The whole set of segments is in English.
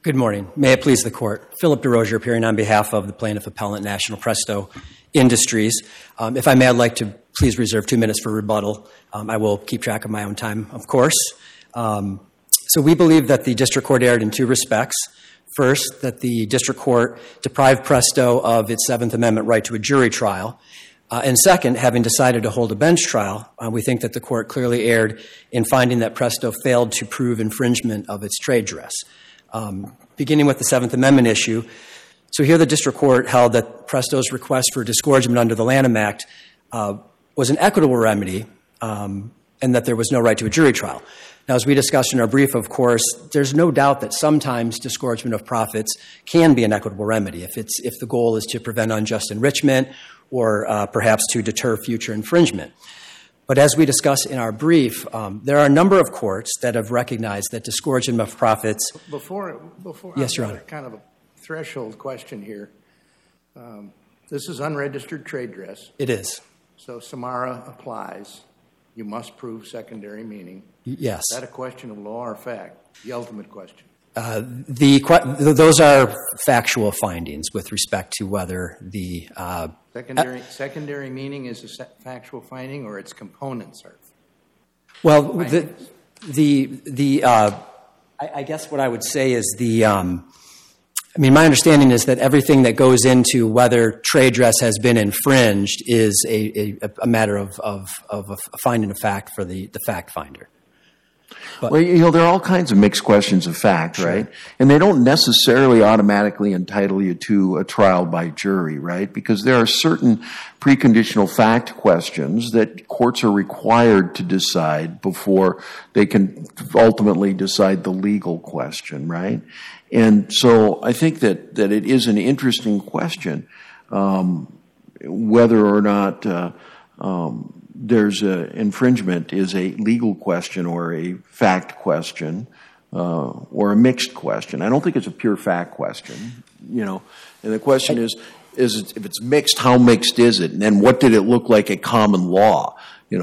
Good morning. May it please the Court. Philip DeRozier appearing on behalf of the Plaintiff Appellant National Presto Industries. If I may, I'd like to please reserve 2 minutes for rebuttal. I will keep track of my own time, of course. So we believe that the District Court erred in 2 respects. First, that the District Court deprived Presto of its Seventh Amendment right to a jury trial. And second, having decided to hold a bench trial, we think that the Court clearly erred in finding that Presto failed to prove infringement of its trade dress. Beginning with the Seventh Amendment issue, so here the District Court held that Presto's request for disgorgement under the Lanham Act was an equitable remedy and that there was no right to a jury trial. Now, as we discussed in our brief, of course, there's no doubt that sometimes disgorgement of profits can be an equitable remedy if the goal is to prevent unjust enrichment or perhaps to deter future infringement. But as we discussed in our brief, there are a number of courts that have recognized that disgorgement of profits. Before yes, Your Honor. Kind of a threshold question here. This is unregistered trade dress. It is. So Samara applies. You must prove secondary meaning. Yes. Is that a question of law or fact? The ultimate question. Those are factual findings with respect to whether the secondary meaning is a factual finding, or its components are. Well, I guess what I would say is my understanding is that everything that goes into whether trade dress has been infringed is a matter of a finding of fact for the fact finder. But, well, there are all kinds of mixed questions of fact, sure. Right? And they don't necessarily automatically entitle you to a trial by jury, right? Because there are certain preconditional fact questions that courts are required to decide before they can ultimately decide the legal question, right? And so I think that it is an interesting question whether or not there's infringement is a legal question or a fact question or a mixed question. I don't think it's a pure fact question, And the question is if it's mixed, how mixed is it? And then what did it look like at common law,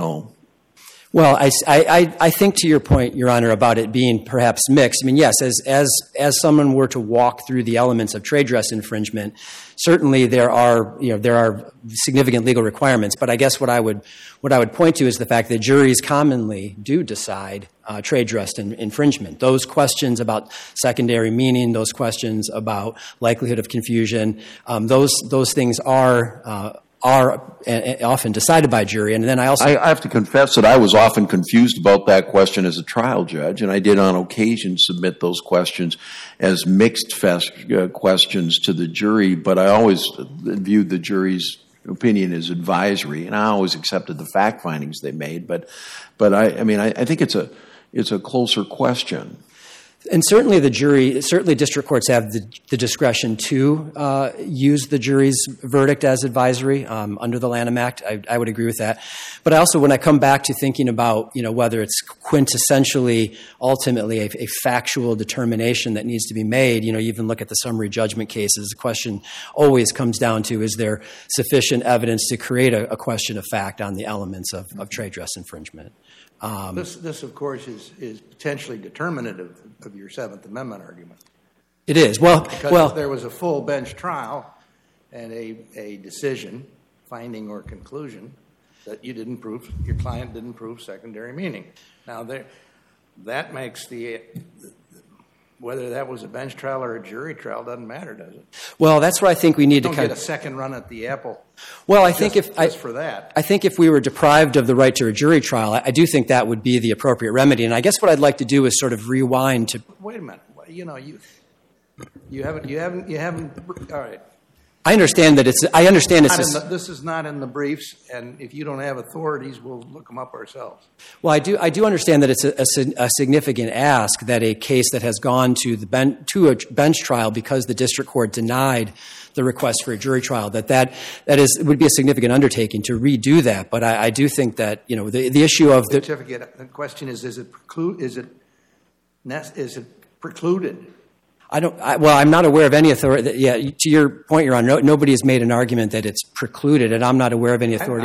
Well, I think to your point, Your Honor, about it being perhaps mixed. I mean, yes, as someone were to walk through the elements of trade dress infringement, certainly there are significant legal requirements. But I guess what I would point to is the fact that juries commonly do decide trade dress infringement. Those questions about secondary meaning, those questions about likelihood of confusion, those things are often decided by jury. And then I have to confess that I was often confused about that question as a trial judge, and I did on occasion submit those questions as mixed questions to the jury, but I always viewed the jury's opinion as advisory, and I always accepted the fact findings they made, but I think it's a closer question. And certainly district courts have the discretion to use the jury's verdict as advisory under the Lanham Act. I would agree with that. But also when I come back to thinking about, whether it's quintessentially, ultimately, a factual determination that needs to be made, you even look at the summary judgment cases, the question always comes down to, is there sufficient evidence to create a question of fact on the elements of trade dress infringement? This, of course, is potentially determinative of your Seventh Amendment argument. It is. Because if there was a full bench trial and a decision, finding or conclusion, that your client didn't prove secondary meaning. Now, that makes whether that was a bench trial or a jury trial doesn't matter, does it? Well, that's where I think we need to get a second run at the apple. Well, I think for that. I think if we were deprived of the right to a jury trial, I do think that would be the appropriate remedy. And I guess what I'd like to do is sort of rewind to. Wait a minute. You haven't. All right. I understand that it's. This is not in the briefs, and if you don't have authorities, we'll look them up ourselves. Well, I do understand that it's a significant ask that a case that has gone to a bench trial because the district court denied the request for a jury trial would be a significant undertaking to redo that. But I do think that the issue of the certificate. The question is it precluded? I'm not aware of any authority. Yeah, to your point, Your Honor, nobody has made an argument that it's precluded, and I'm not aware of any authority.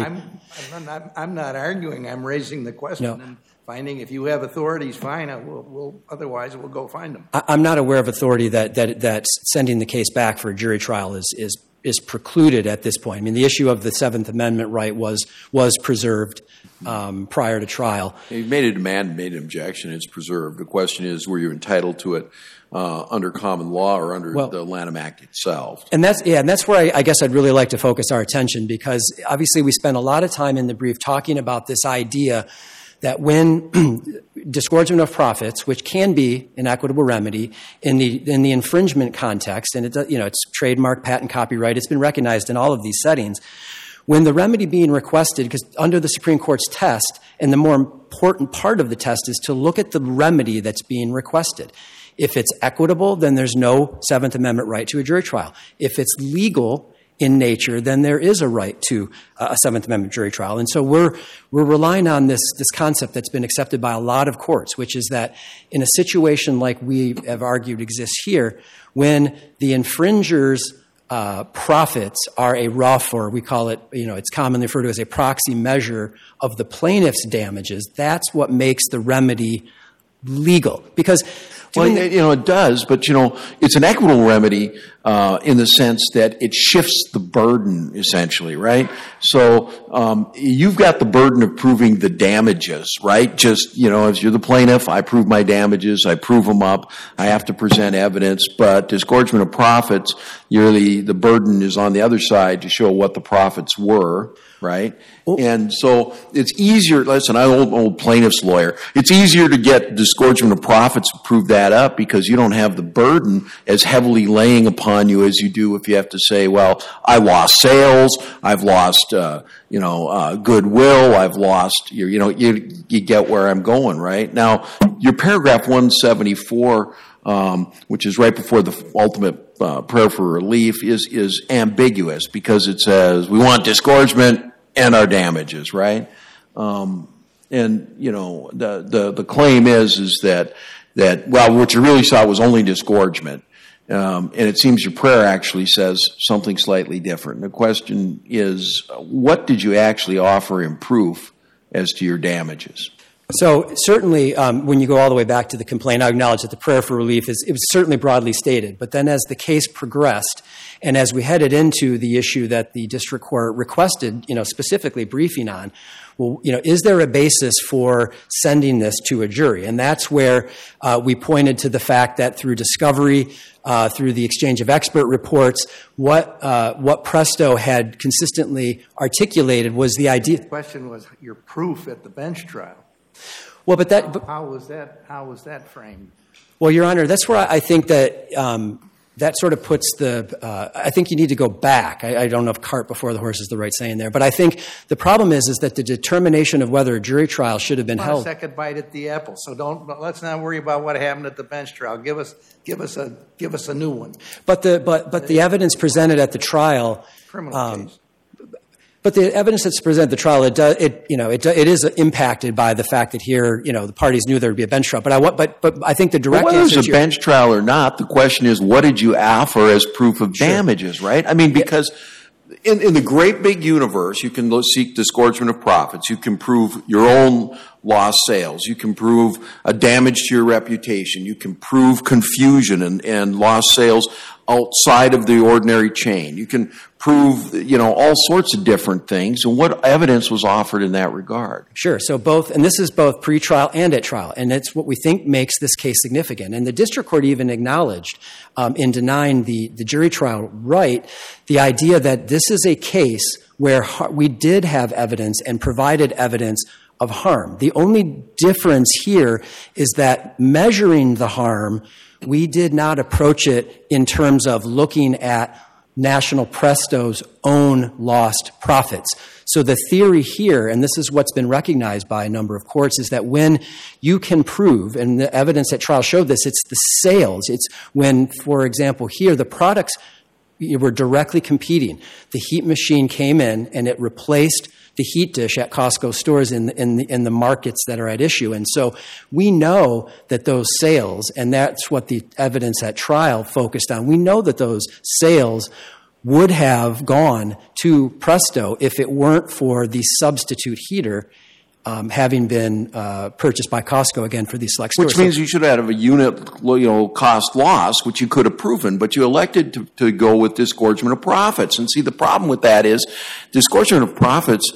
I'm not arguing. I'm raising the question and finding if you have authorities, fine. Otherwise, we'll go find them. I'm not aware of authority that sending the case back for a jury trial is precluded at this point. I mean, the issue of the Seventh Amendment right was preserved prior to trial. You made a demand, made an objection. It's preserved. The question is, were you entitled to it under common law or under the Lanham Act itself? And that's where I guess I'd really like to focus our attention, because obviously we spent a lot of time in the brief talking about this idea that when disgorgement of profits, which can be an equitable remedy in the infringement context, and it's trademark, patent, copyright, it's been recognized in all of these settings. When the remedy being requested, because under the Supreme Court's test, and the more important part of the test is to look at the remedy that's being requested. If it's equitable, then there's no Seventh Amendment right to a jury trial. If it's legal in nature, then there is a right to a Seventh Amendment jury trial. And so we're relying on this concept that's been accepted by a lot of courts, which is that in a situation like we have argued exists here, when the infringer's profits are a rough, or we call it, it's commonly referred to as a proxy measure of the plaintiff's damages, that's what makes the remedy legal. Because it does, but it's an equitable remedy in the sense that it shifts the burden, essentially, right? So you've got the burden of proving the damages, right? Just as you're the plaintiff, I prove my damages, I prove them up, I have to present evidence. But disgorgement of profits, the burden is on the other side to show what the profits were. Right? And so it's easier, listen, I'm an old plaintiff's lawyer. It's easier to get disgorgement of profits to prove that up because you don't have the burden as heavily laying upon you as you do if you have to say, well, I lost sales, I've lost, goodwill, I've lost, you get where I'm going, right? Now, your paragraph 174, which is right before the ultimate prayer for relief, is ambiguous because it says we want disgorgement and our damages, right? The claim is that what you really saw was only disgorgement, and it seems your prayer actually says something slightly different. The question is, what did you actually offer in proof as to your damages? So certainly, when you go all the way back to the complaint, I acknowledge that the prayer for relief it was certainly broadly stated. But then as the case progressed, and as we headed into the issue that the district court requested, specifically briefing on, well, is there a basis for sending this to a jury? And that's where we pointed to the fact that through discovery, through the exchange of expert reports, what Presto had consistently articulated was the idea. The question was your proof at the bench trial. Well, how was that framed? Well, Your Honor, that's where I think that that sort of puts I think you need to go back. I don't know if cart before the horse is the right saying there, but I think the problem is that the determination of whether a jury trial should have been held. A second bite at the apple. So let's not worry about what happened at the bench trial. Give us a new one. But the evidence presented at the trial. Criminal case. But the evidence that's presented at the trial, it is impacted by the fact that here, the parties knew there would be a bench trial. But I think the direct answer whether it's a bench trial or not, the question is, what did you offer as proof of damages, right? I mean, because in the great big universe, you can seek disgorgement of profits. You can prove your own lost sales. You can prove a damage to your reputation. You can prove confusion and lost sales outside of the ordinary chain. You can prove, all sorts of different things. And what evidence was offered in that regard? Sure. So and this is both pre-trial and at trial. And it's what we think makes this case significant. And the district court even acknowledged in denying the jury trial right, the idea that this is a case where we did have evidence and provided evidence of harm. The only difference here is that measuring the harm, we did not approach it in terms of looking at National Presto's own lost profits. So the theory here, and this is what's been recognized by a number of courts, is that when you can prove, and the evidence at trial showed this, it's the sales. It's when, for example, here, the products were directly competing. The heat machine came in and it replaced the heat dish at Costco stores in the markets that are at issue. And so we know that those sales, and that's what the evidence at trial focused on, we know that those sales would have gone to Presto if it weren't for the substitute heater having been purchased by Costco again for these select stores. Which means you should have a unit, cost loss, which you could have proven, but you elected to go with disgorgement of profits. And see, the problem with that is disgorgement of profits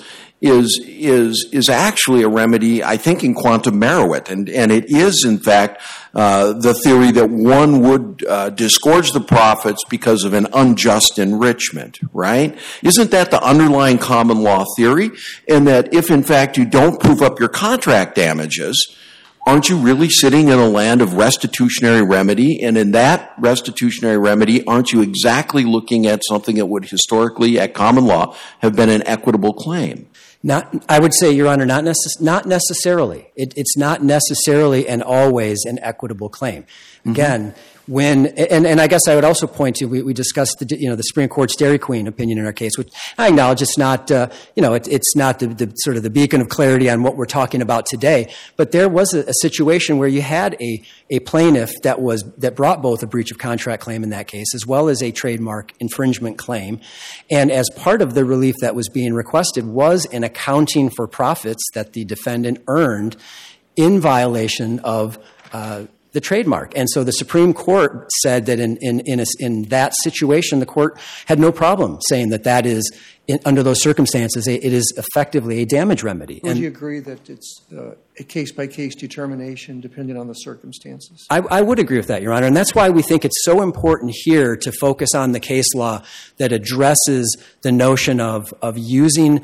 is actually a remedy, I think, in quantum merit, and it is, in fact, the theory that one would disgorge the profits because of an unjust enrichment, right? Isn't that the underlying common law theory? And that if, in fact, you don't prove up your contract damages, aren't you really sitting in a land of restitutionary remedy? And in that restitutionary remedy, aren't you exactly looking at something that would historically, at common law, have been an equitable claim? I would say, Your Honor, not necessarily. It's not necessarily and always an equitable claim. Again, and I guess I would also point to, we discussed the Supreme Court's Dairy Queen opinion in our case, which I acknowledge it's not, it's not the sort of the beacon of clarity on what we're talking about today. But there was a situation where you had a plaintiff that brought both a breach of contract claim in that case, as well as a trademark infringement claim. And as part of the relief that was being requested was an accounting for profits that the defendant earned in violation of the trademark. And so the Supreme Court said that in that situation, the court had no problem saying that is, under those circumstances, it is effectively a damage remedy. Would you agree that it's a case-by-case determination depending on the circumstances? I would agree with that, Your Honor. And that's why we think it's so important here to focus on the case law that addresses the notion of using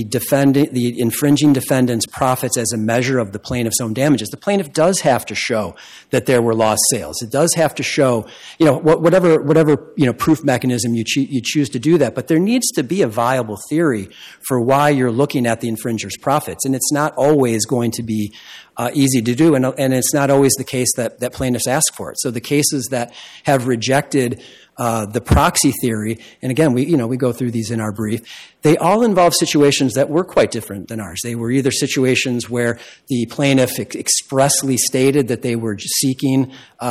the infringing defendant's profits as a measure of the plaintiff's own damages. The plaintiff does have to show that there were lost sales. It does have to show, whatever proof mechanism you choose to do that. But there needs to be a viable theory for why you're looking at the infringer's profits. And it's not always going to be easy to do, and it's not always the case that plaintiffs ask for it. So the cases that have rejected the proxy theory, and again, we go through these in our brief, they all involve situations that were quite different than ours. They were either situations where the plaintiff expressly stated that they were seeking,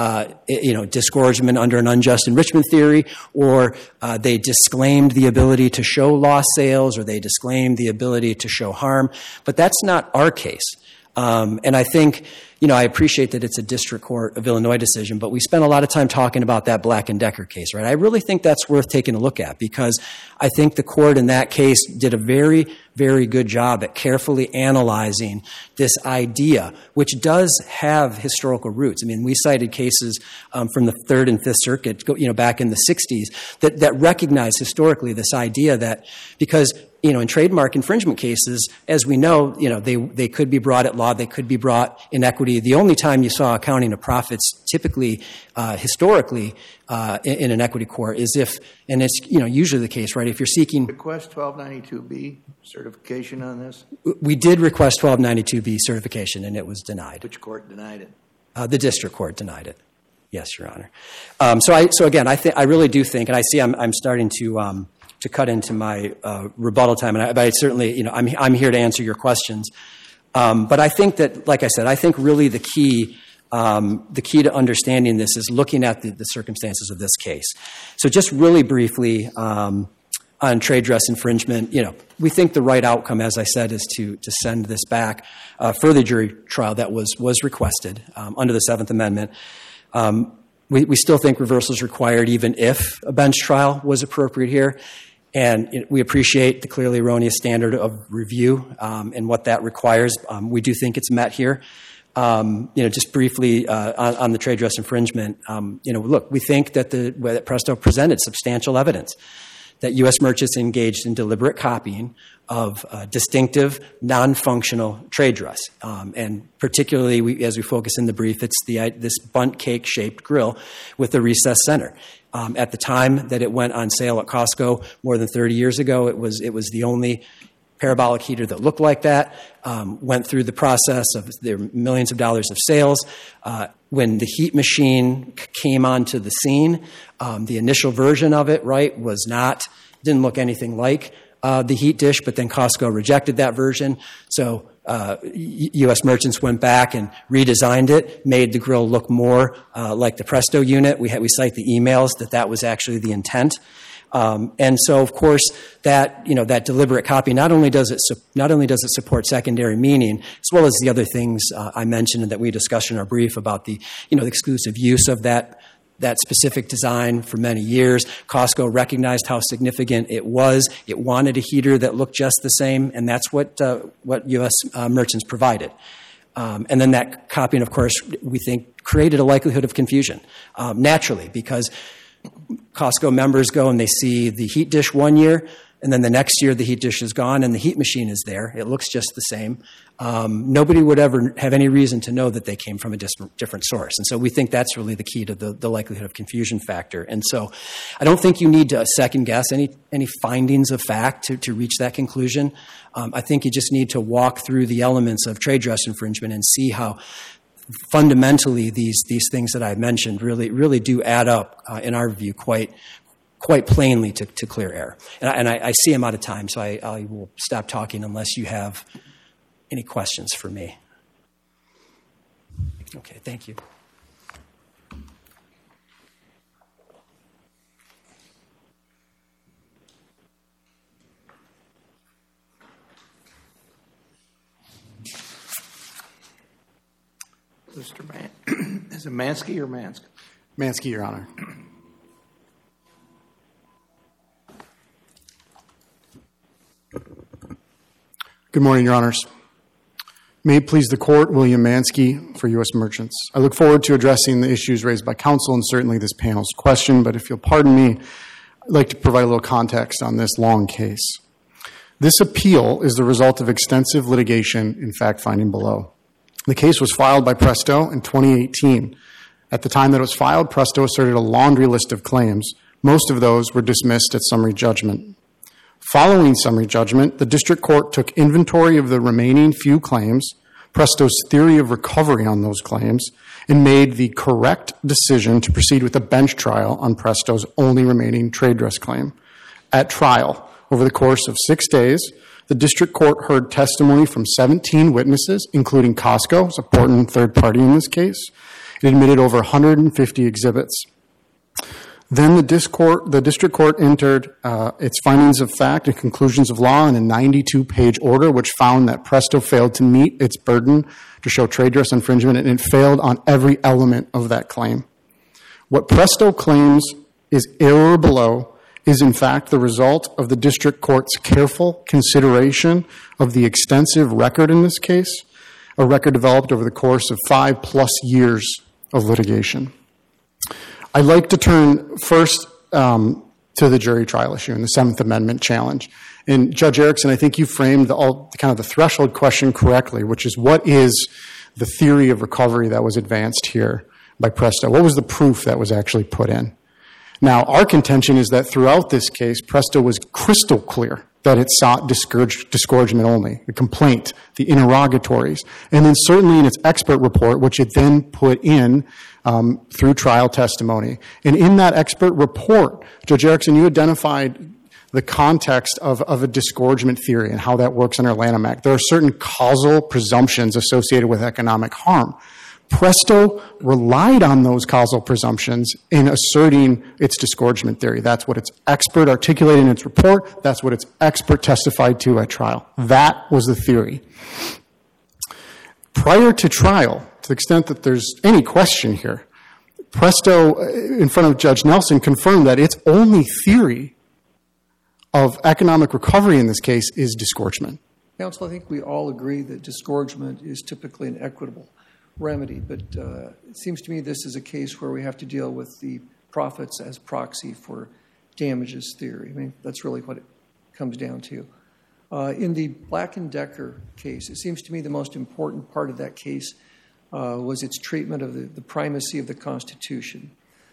disgorgement under an unjust enrichment theory, or they disclaimed the ability to show lost sales, or they disclaimed the ability to show harm. But that's not our case. And I think, I appreciate that it's a District Court of Illinois decision, but we spent a lot of time talking about that Black & Decker case, right? I really think that's worth taking a look at, because I think the court in that case did a very, very good job at carefully analyzing this idea, which does have historical roots. I mean, we cited cases from the Third and Fifth Circuit, back in the 60s that recognize historically this idea that because in trademark infringement cases, as we know, they could be brought at law, they could be brought in equity. The only time you saw accounting of profits, typically, historically, in an equity court, is if, and it's usually the case, right? If you're seeking request 1292B certification on this, we did request 1292B certification, and it was denied. Which court denied it? The District Court denied it. Yes, Your Honor. So again, I really do think, and I see I'm starting to cut into my rebuttal time, but I certainly, I'm here to answer your questions. But I think that, like I said, I think really the key to understanding this is looking at the circumstances of this case. So just really briefly on trade dress infringement, we think the right outcome, as I said, is to send this back for the jury trial that was requested under the Seventh Amendment. We still think reversal is required even if a bench trial was appropriate here. And we appreciate the clearly erroneous standard of review and what that requires. We do think it's met here. Just briefly on the trade dress infringement, look, we think that Presto presented substantial evidence that U.S. merchants engaged in deliberate copying of distinctive, non-functional trade dress. And particularly, as we focus in the brief, it's this bundt cake-shaped grill with a recessed center. At the time that it went on sale at Costco more than 30 years ago, it was the only parabolic heater that looked like that, went through the process of there were millions of dollars of sales. When the heat machine came onto the scene, the initial version of it, right, didn't look anything like the heat dish, but then Costco rejected that version. So U.S. Merchants went back and redesigned it, made the grill look more like the Presto unit. We cite the emails that was actually the intent. And so, of course, that deliberate copy not only does it support secondary meaning, as well as the other things I mentioned and that we discussed in our brief about the exclusive use of that specific design for many years. Costco recognized how significant it was. It wanted a heater that looked just the same, and that's what U.S. Merchants provided. And then that copying, of course, we think created a likelihood of confusion, naturally, because Costco members go and they see the heat dish one year, and then the next year the heat dish is gone and the heat machine is there. It looks just the same. Nobody would ever have any reason to know that they came from a different source. And so we think that's really the key to the likelihood of confusion factor. And so I don't think you need to second guess any findings of fact to reach that conclusion. I think you just need to walk through the elements of trade dress infringement and see how fundamentally these things that I mentioned really do add up, in our view, quite plainly to clear error. And I see I'm out of time, so I will stop talking unless you have any questions for me. Okay, thank you. Is it Mansky or Mansk? Mansky, Your Honor. Good morning, Your Honors. May it please the Court, William Mansky for U.S. Merchants. I look forward to addressing the issues raised by counsel and certainly this panel's question, but if you'll pardon me, I'd like to provide a little context on this long case. This appeal is the result of extensive litigation in fact-finding below. The case was filed by Presto in 2018. At the time that it was filed, Presto asserted a laundry list of claims. Most of those were dismissed at summary judgment. Following summary judgment, the district court took inventory of the remaining few claims, Presto's theory of recovery on those claims, and made the correct decision to proceed with a bench trial on Presto's only remaining trade dress claim. At trial, over the course of 6 days, the district court heard testimony from 17 witnesses, including Costco, an important third party in this case. It admitted over 150 exhibits. Then the district court entered its findings of fact and conclusions of law in a 92-page order, which found that Presto failed to meet its burden to show trade dress infringement, and it failed on every element of that claim. What Presto claims is error below is in fact the result of the district court's careful consideration of the extensive record in this case, a record developed over the course of 5+ years of litigation. I'd like to turn first to the jury trial issue and the Seventh Amendment challenge. And Judge Erickson, I think you framed the threshold question correctly, which is what is the theory of recovery that was advanced here by Presto? What was the proof that was actually put in? Now, our contention is that throughout this case, Presto was crystal clear that it sought disgorgement only, the complaint, the interrogatories, and then certainly in its expert report, which it then put in through trial testimony. And in that expert report, Judge Erickson, you identified the context of a disgorgement theory and how that works in our Lanham Act. There are certain causal presumptions associated with economic harm. Presto relied on those causal presumptions in asserting its disgorgement theory. That's what its expert articulated in its report. That's what its expert testified to at trial. That was the theory. Prior to trial, to the extent that there's any question here, Presto, in front of Judge Nelson, confirmed that its only theory of economic recovery in this case is disgorgement. Counsel, I think we all agree that disgorgement is typically an equitable remedy, but it seems to me this is a case where we have to deal with the profits as proxy for damages theory. I mean, that's really what it comes down to. In the Black & Decker case, it seems to me the most important part of that case was its treatment of the primacy of the Constitution.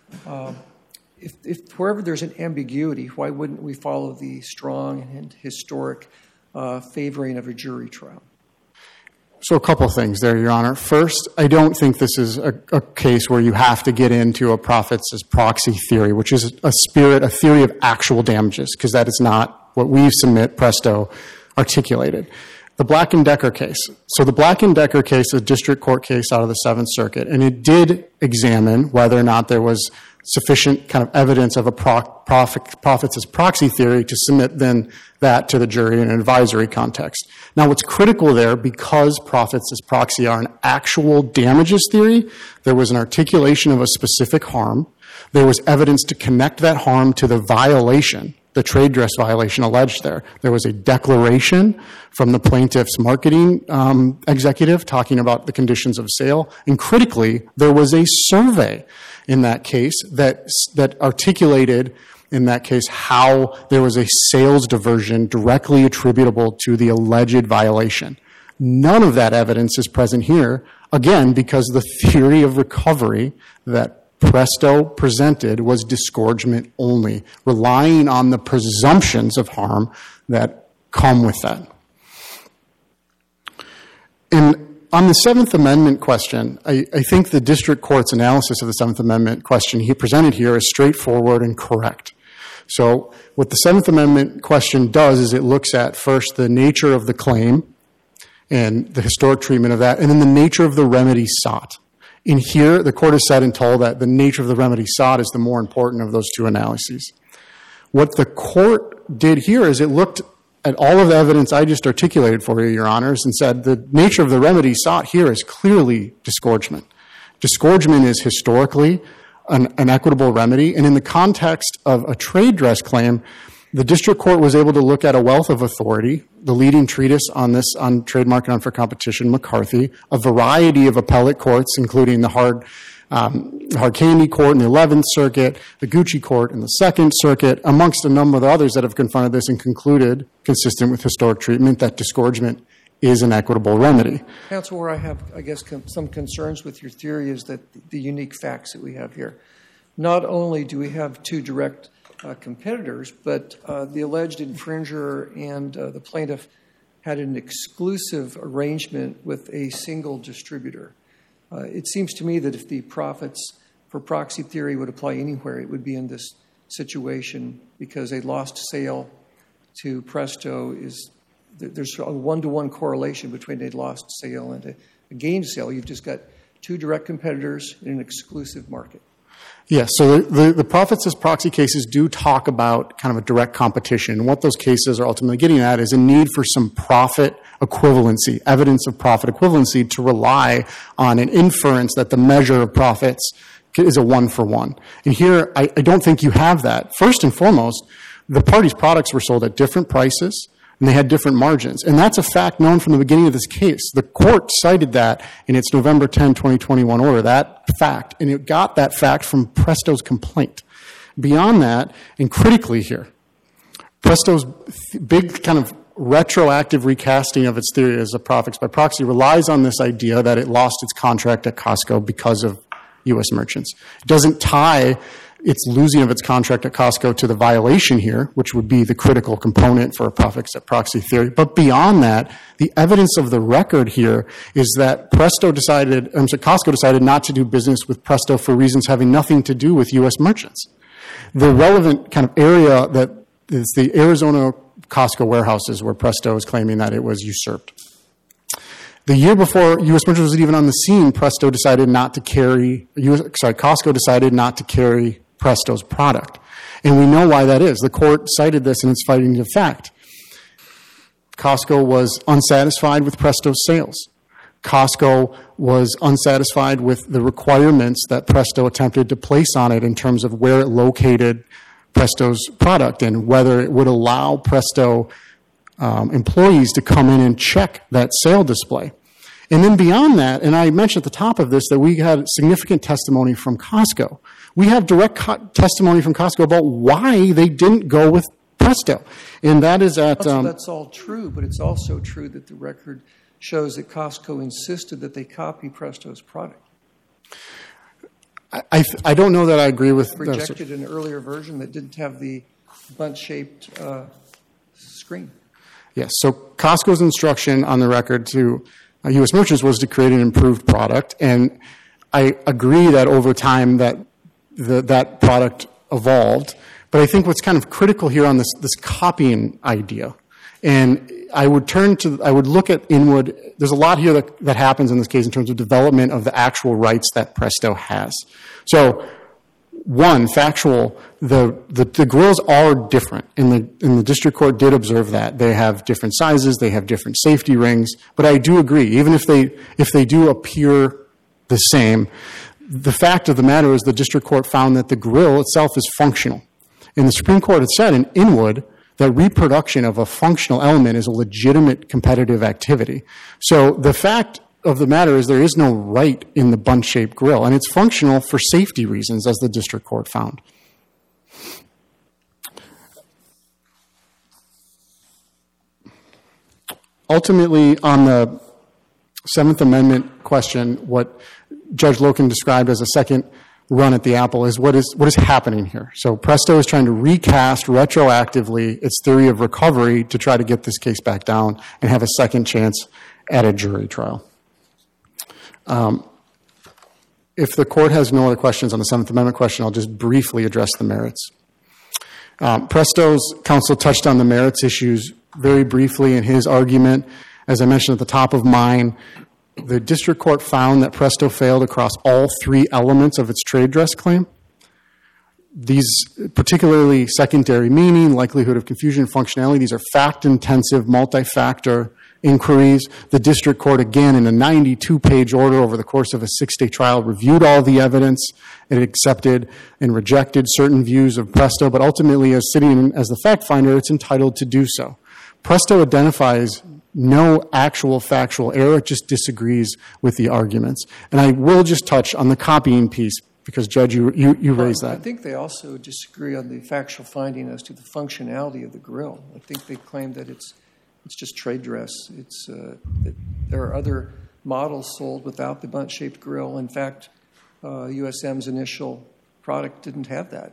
If wherever there's an ambiguity, why wouldn't we follow the strong and historic favoring of a jury trial? So a couple things there, Your Honor. First, I don't think this is a case where you have to get into a profits as proxy theory, which is a theory of actual damages, because that is not what we submit Presto articulated. The Black & Decker case. So the Black & Decker case is a district court case out of the Seventh Circuit, and it did examine whether or not there was sufficient kind of evidence of a profits as proxy theory to submit then that to the jury in an advisory context. Now, what's critical there, because profits as proxy are an actual damages theory, there was an articulation of a specific harm. There was evidence to connect that harm to the violation, the trade dress violation alleged there. There was a declaration from the plaintiff's marketing executive talking about the conditions of sale. And critically, there was a survey in that case that articulated, in that case, how there was a sales diversion directly attributable to the alleged violation. None of that evidence is present here, again, because the theory of recovery that Presto presented was disgorgement only, relying on the presumptions of harm that come with that. And on the Seventh Amendment question, I think the district court's analysis of the Seventh Amendment question he presented here is straightforward and correct. So what the Seventh Amendment question does is it looks at first the nature of the claim and the historic treatment of that, and then the nature of the remedy sought. In here, the court has said and told that the nature of the remedy sought is the more important of those two analyses. What the court did here is it looked at all of the evidence I just articulated for you, Your Honors, and said the nature of the remedy sought here is clearly disgorgement. Disgorgement is historically an equitable remedy, and in the context of a trade dress claim, the district court was able to look at a wealth of authority, the leading treatise on this, on trademark and unfair competition, McCarthy, a variety of appellate courts, including the Hard Candy Court in the 11th Circuit, the Gucci Court in the 2nd Circuit, amongst a number of others that have confronted this and concluded, consistent with historic treatment, that disgorgement is an equitable remedy. Counsel, where I have, I guess, some concerns with your theory is that the unique facts that we have here. Not only do we have two direct competitors, but the alleged infringer and the plaintiff had an exclusive arrangement with a single distributor. It seems to me that if the profits for proxy theory would apply anywhere, it would be in this situation, because a lost sale to Presto there's a one-to-one correlation between a lost sale and a gained sale. You've just got two direct competitors in an exclusive market. Yes, so the profits as proxy cases do talk about kind of a direct competition. And what those cases are ultimately getting at is a need for some profit equivalency, evidence of profit equivalency, to rely on an inference that the measure of profits is a one-for-one. And here, I don't think you have that. First and foremost, the parties' products were sold at different prices, and they had different margins. And that's a fact known from the beginning of this case. The court cited that in its November 10, 2021 order, that fact, and it got that fact from Presto's complaint. Beyond that, and critically here, Presto's big kind of retroactive recasting of its theory as a profits by proxy relies on this idea that it lost its contract at Costco because of U.S. merchants. It doesn't tie its losing of its contract at Costco to the violation here, which would be the critical component for a profits at proxy theory. But beyond that, the evidence of the record here is that Costco decided not to do business with Presto for reasons having nothing to do with U.S. merchants. The relevant kind of area that is the Arizona Costco warehouses where Presto is claiming that it was usurped. The year before U.S. merchants was even on the scene, Costco decided not to carry Presto's product. And we know why that is. The court cited this in its findings of fact. Costco was unsatisfied with Presto's sales. Costco was unsatisfied with the requirements that Presto attempted to place on it in terms of where it located Presto's product and whether it would allow Presto employees to come in and check that sale display. And then beyond that, and I mentioned at the top of this that we had significant testimony from Costco. We have direct testimony from Costco about why they didn't go with Presto. And that is at... That's all true, but it's also true that the record shows that Costco insisted that they copy Presto's product. I don't know that I agree with... Rejected an earlier version that didn't have the bunch-shaped screen. Yes, so Costco's instruction on the record to U.S. merchants was to create an improved product, and I agree that over time that product evolved, But I think what's kind of critical here on this copying idea, and I would look at Inwood. There's a lot here that happens in this case in terms of development of the actual rights that Presto has. So, one, factual, the grills are different, and the district court did observe that. They have different sizes, they have different safety rings, but I do agree, even if they do appear the same, the fact of the matter is the district court found that the grill itself is functional. And the Supreme Court had said in Inwood that reproduction of a functional element is a legitimate competitive activity. So the fact of the matter is there is no right in the bundt-shaped grill, and it's functional for safety reasons, as the district court found. Ultimately, on the Seventh Amendment question, what Judge Loken described as a second run at the apple is what is happening here. So Presto is trying to recast retroactively its theory of recovery to try to get this case back down and have a second chance at a jury trial. If the court has no other questions on the Seventh Amendment question, I'll just briefly address the merits. Presto's counsel touched on the merits issues very briefly in his argument. As I mentioned at the top of mine, the district court found that Presto failed across all three elements of its trade dress claim. These, particularly secondary meaning, likelihood of confusion, functionality, these are fact-intensive, multi-factor inquiries. The district court, again, in a 92-page order over the course of a 6-day trial, reviewed all the evidence. It accepted and rejected certain views of Presto, but ultimately, as sitting as the fact finder, it's entitled to do so. Presto identifies no actual factual error, it just disagrees with the arguments. And I will just touch on the copying piece, because, Judge, you raised that. I think they also disagree on the factual finding as to the functionality of the grill. I think they claim that it's just trade dress. That there are other models sold without the bundt-shaped grill. In fact, USM's initial product didn't have that.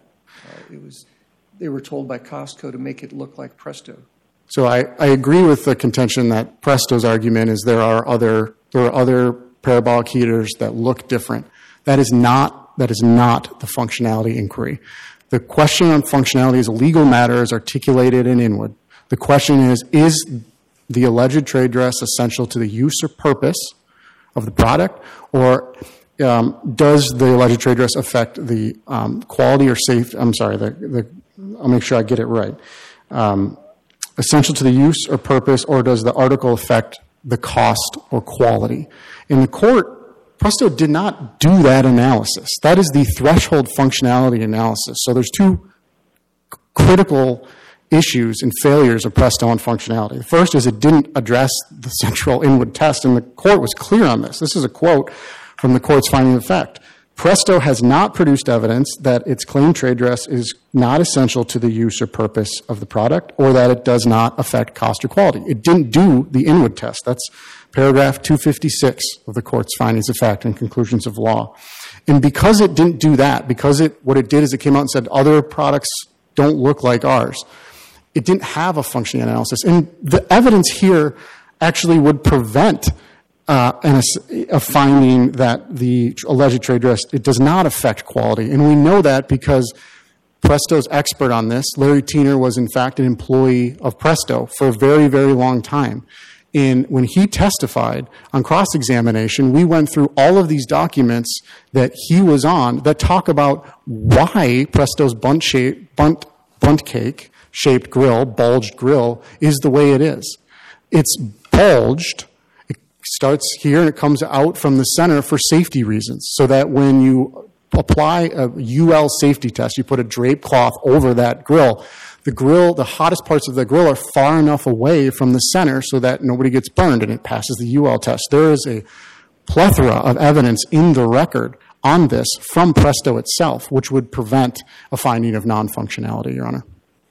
They were told by Costco to make it look like Presto. So I agree with the contention that Presto's argument is there are other parabolic heaters that look different. That is not the functionality inquiry. The question on functionality is a legal matter as articulated in Inwood. The question is the alleged trade dress essential to the use or purpose of the product, or does the alleged trade dress affect the quality or safety? I'm sorry, I'll make sure I get it right. Essential to the use or purpose, or does the article affect the cost or quality? In the court, Presto did not do that analysis. That is the threshold functionality analysis. So there's two critical issues and failures of Presto on functionality. The first is it didn't address the central Inwood test, and the court was clear on this. This is a quote from the court's finding of fact. Presto has not produced evidence that its claimed trade dress is not essential to the use or purpose of the product, or that it does not affect cost or quality. It didn't do the Inwood test. That's paragraph 256 of the court's findings of fact and conclusions of law. And because it didn't do that, what it did is it came out and said other products don't look like ours, it didn't have a functioning analysis. And the evidence here actually would prevent a finding that the alleged trade dress, it does not affect quality. And we know that because Presto's expert on this, Larry Tiener, was in fact an employee of Presto for a very, very long time. And when he testified on cross-examination, we went through all of these documents that he was on that talk about why Presto's bundt cake shaped grill, bulged grill, is the way it is. It's bulged. Starts here and it comes out from the center for safety reasons, so that when you apply a UL safety test, you put a drape cloth over that grill, the hottest parts of the grill are far enough away from the center so that nobody gets burned and it passes the UL test. There is a plethora of evidence in the record on this from Presto itself, which would prevent a finding of non-functionality, Your Honor.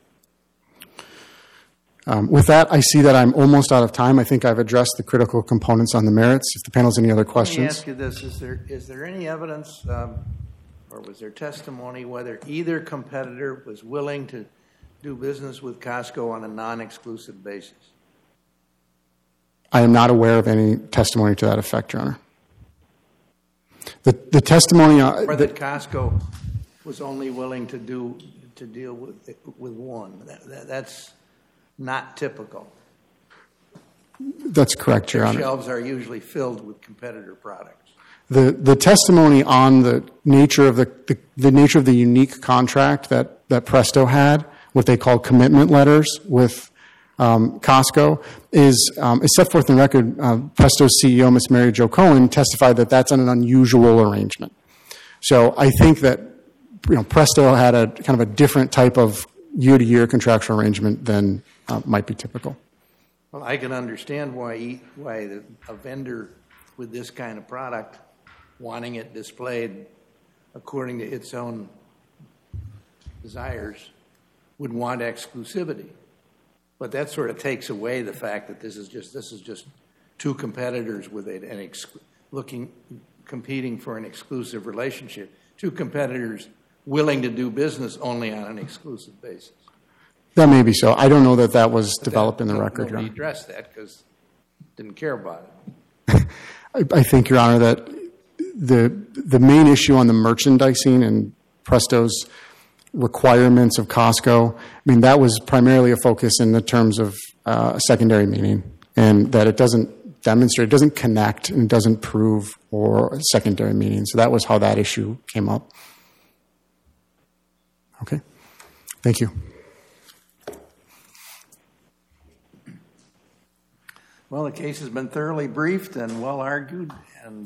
With that, I see that I'm almost out of time. I think I've addressed the critical components on the merits. If the panel has any other questions. Let me ask you this. Is there any evidence or was there testimony whether either competitor was willing to do business with Costco on a non-exclusive basis? I am not aware of any testimony to that effect, Your Honor. The testimony... or that Costco was only willing to to deal with one. That's not typical. That's correct, Your Honor. Shelves are usually filled with competitor products. The testimony on the nature of the nature of the unique contract that Presto had, what they call commitment letters with Costco, is set forth in the record. Presto's CEO, Ms. Mary Jo Cohen, testified that that's an unusual arrangement. So I think that Presto had a kind of a different type of year-to-year contractual arrangement than might be typical. Well, I can understand why a vendor with this kind of product wanting it displayed according to its own desires would want exclusivity. But that sort of takes away the fact that this is just two competitors with competing for an exclusive relationship, two competitors willing to do business only on an exclusive basis. That may be so. I don't know that was developed in the record, Your Honor. Nobody addressed that because didn't care about it. I think, Your Honor, that the main issue on the merchandising and Presto's requirements of Costco, I mean, that was primarily a focus in the terms of a secondary meaning, and that it doesn't demonstrate, it doesn't connect, and it doesn't prove or a secondary meaning. So that was how that issue came up. Okay. Thank you. Well, the case has been thoroughly briefed and well argued.